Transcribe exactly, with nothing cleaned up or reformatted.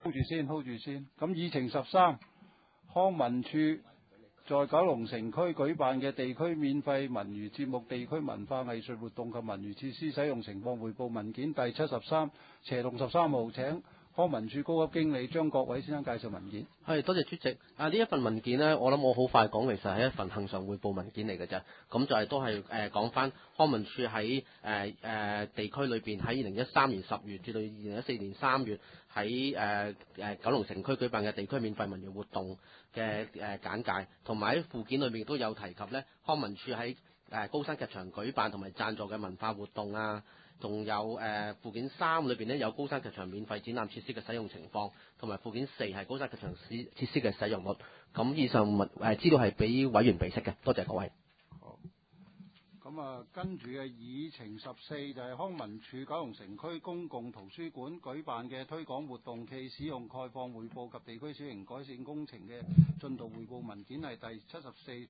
hold 住先，hold 住先。咁議程十三，康文署在九龍城區舉辦嘅地區免費文娛節目、地區文化藝術活動及文娛設施使用情況匯報文件第七十三，斜龍十三號，請康文署高級經理張國偉先生介紹文件。 係，多謝主席。啊，呢一份文件呢，我諗我好快講，其實係一份恆常匯報文件嚟嘅啫。咁就係都係誒講翻康文署喺誒誒地區裏邊喺二零一三年十月至到二零一四年三月喺誒誒九龍城區舉辦嘅地區免費文娛活動嘅誒簡介，同埋喺附件裏面亦都有提及呢，康文署喺誒高山劇場舉辦同埋贊助嘅文化活動啊。仲有誒、呃、附件三裏邊咧有高山劇場免費展覽設施嘅使用情況，同埋附件四係高山劇場設設施嘅使用率。咁以上物誒資料係俾委員備悉嘅，多謝各位。 好，咁啊跟住嘅議程十四就係康文署九龍城區公共圖書館舉辦嘅推廣活動暨使用概況匯報及地區小型改善工程嘅進度匯報文件係第七十四